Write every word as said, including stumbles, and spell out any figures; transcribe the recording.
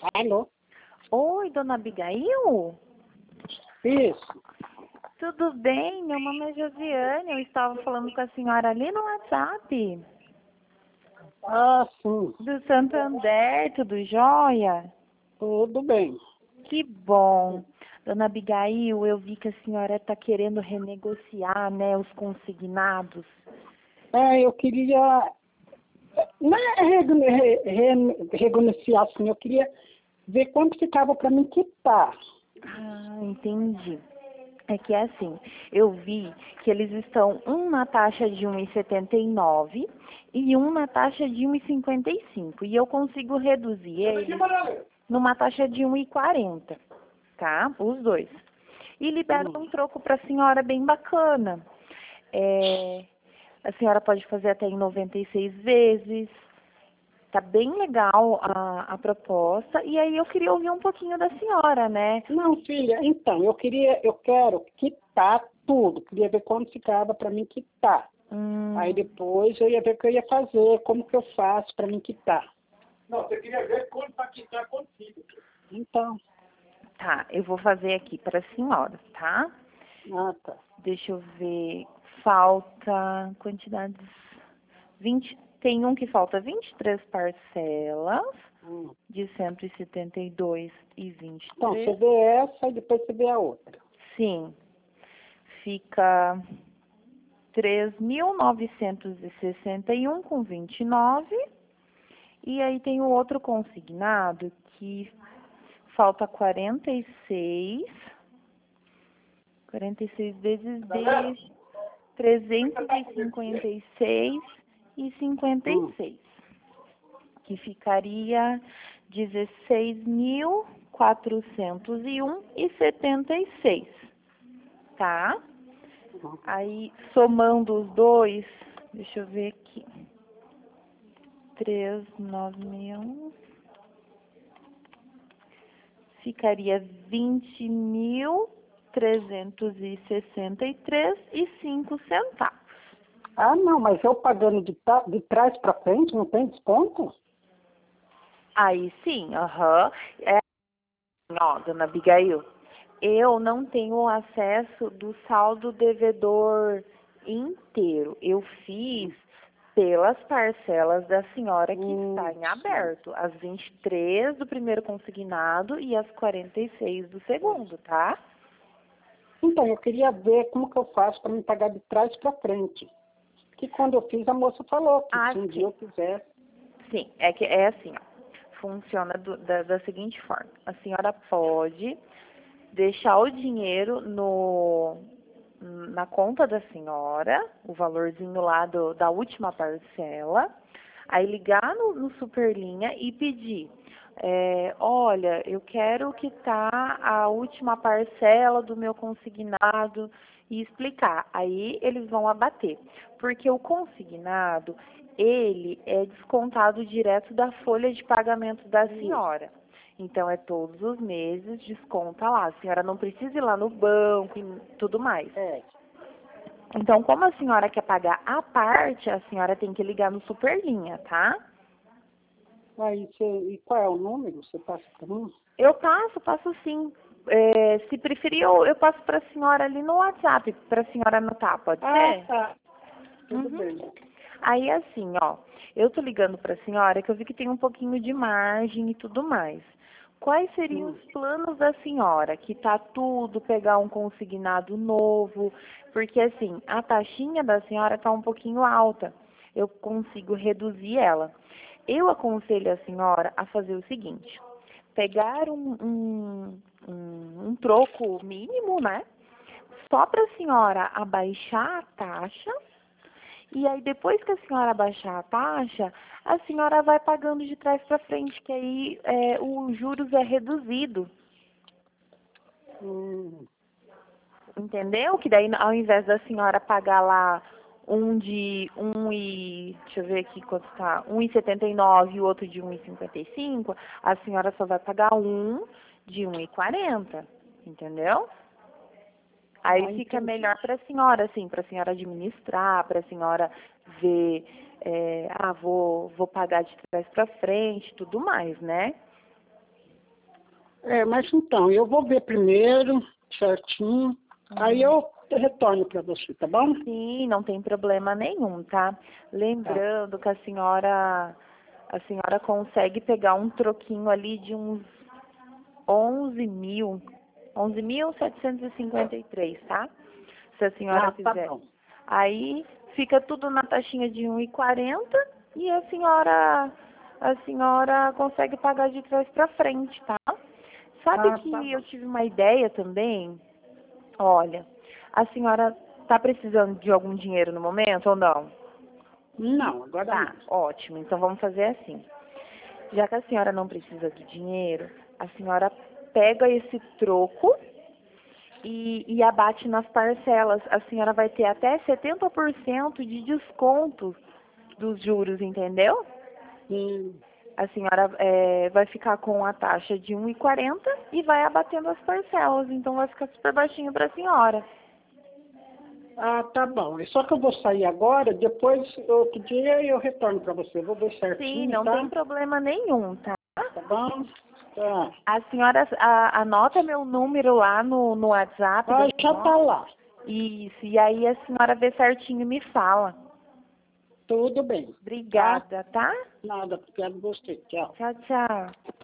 Alô? Oi, dona Abigail? Isso. Tudo bem? Meu nome é Josiane. Eu estava falando com a senhora ali no WhatsApp. Ah, sim. Do Santander, tudo jóia? Tudo bem. Que bom. Dona Abigail, eu vi que a senhora está querendo renegociar, né, os consignados. É, eu queria... Não é regu- re- re- renegociar, assim, eu queria ver quanto ficava para mim quitar. Ah, entendi. É que é assim, eu vi que eles estão um na taxa de um e setenta e nove e um na taxa de um e cinquenta e cinco. E eu consigo reduzir eles numa taxa de um e quarenta, tá? Os dois. E libero Hum. um troco para a senhora bem bacana. É, a senhora pode fazer até em noventa e seis vezes. Tá bem legal a, a proposta. E aí eu queria ouvir um pouquinho da senhora, né? Não, filha, então, eu queria, eu quero quitar tudo. Queria ver quanto ficava para mim quitar. Hum, Aí depois eu ia ver o que eu ia fazer, como que eu faço para mim quitar. Não, você queria ver quanto para quitar contigo. Então, tá, eu vou fazer aqui para a senhora, tá? ah, tá. Deixa eu ver. Falta quantidades. vinte. Tem um que falta vinte e três parcelas Hum. de cento e setenta e dois e vinte e Então, você três. vê essa e depois você vê a outra. Sim. Fica três mil novecentos e sessenta e um com vinte e nove. E aí tem o outro consignado que falta quarenta e seis. quarenta e seis vezes de trezentos e cinquenta e seis e cinquenta e Hum. seis, que ficaria dezesseis mil quatrocentos e um e setenta e seis, tá? Aí, somando os dois, deixa eu ver aqui, trezentos e noventa e um, ficaria vinte mil trezentos e sessenta e três e cinco centavos. Ah, não, mas eu pagando de, ta- de trás para frente, não tem desconto? Aí sim, aham. É, ó, dona Abigail, eu não tenho acesso do saldo devedor inteiro. Eu fiz pelas parcelas da senhora que Hum, está em sim. aberto, as vinte e três do primeiro consignado e as quarenta e seis do segundo, tá? Então, eu queria ver como que eu faço para me pagar de trás para frente. Que quando eu fiz, a moça falou que Ah, se um sim. dia eu fizesse... Sim, é que é assim, ó. Funciona do- da, da seguinte forma. A senhora pode deixar o dinheiro no, na conta da senhora, o valorzinho lá do, da última parcela, aí ligar no, no Superlinha e pedir, é, olha, eu quero quitar a última parcela do meu consignado e explicar. Aí eles vão abater, porque o consignado, ele é descontado direto da folha de pagamento da senhora. Então, é todos os meses, desconta lá. A senhora não precisa ir lá no banco e tudo mais. É. Então, como a senhora quer pagar a parte, a senhora tem que ligar no Superlinha, tá? Aí você... E qual é o número? Você passa para mim? Eu passo, passo sim. É, se preferir, eu, eu passo para a senhora ali no WhatsApp, para a senhora anotar, pode Ah, ser? tá. Tudo Uhum. bem. Aí, assim, ó, eu tô ligando para a senhora que eu vi que tem um pouquinho de margem e tudo mais. Quais seriam Hum. os planos da senhora? Que tá tudo, pegar um consignado novo, porque assim, a taxinha da senhora tá um pouquinho alta. Eu consigo reduzir ela. Eu aconselho a senhora a fazer o seguinte: pegar um, um, um, um troco mínimo, né? Só para a senhora abaixar a taxa. E aí, depois que a senhora baixar a taxa, a senhora vai pagando de trás para frente, que aí é, os juros é reduzido, Hum. entendeu? Que daí, ao invés da senhora pagar lá um de um e, deixa eu ver aqui quanto tá, um e setenta e nove e o outro de um e cinquenta e cinco, a senhora só vai pagar um de um e quarenta, entendeu? Aí Ah, fica entendi. melhor para a senhora, assim, para a senhora administrar, para a senhora ver, é, ah, vou, vou pagar de trás para frente, tudo mais, né? É, mas então, eu vou ver primeiro, certinho, Uhum. aí eu retorno para você, tá bom? Sim, não tem problema nenhum, tá? Lembrando que a senhora, a senhora consegue pegar um troquinho ali de uns onze mil, onze mil setecentos e cinquenta e três, tá? Se a senhora Ah, tá fizer. bom. Aí fica tudo na taxinha de um e quarenta e a senhora, a senhora consegue pagar de trás para frente, tá? Sabe Ah, que tá eu bom. tive uma ideia também? Olha, a senhora está precisando de algum dinheiro no momento ou não? Não, agora Tá, não. ótimo. Então vamos fazer assim. Já que a senhora não precisa do dinheiro, a senhora pega esse troco e, e abate nas parcelas. A senhora vai ter até setenta por cento de desconto dos juros, entendeu? Sim. A senhora é, vai ficar com a taxa de um e quarenta e vai abatendo as parcelas. Então vai ficar super baixinho para a senhora. Ah, tá bom. É só que eu vou sair agora, depois, outro dia, eu retorno para você. Vou ver Sim, certinho, não tem tá? problema nenhum, tá? Tá bom? Tá. A senhora a, anota meu número lá no, no WhatsApp Ah, da já senhora. tá lá. Isso, e aí a senhora vê certinho e me fala. Tudo bem. Tá? Obrigada, tá? Nada, porque eu gostei. Tchau. Tchau, tchau.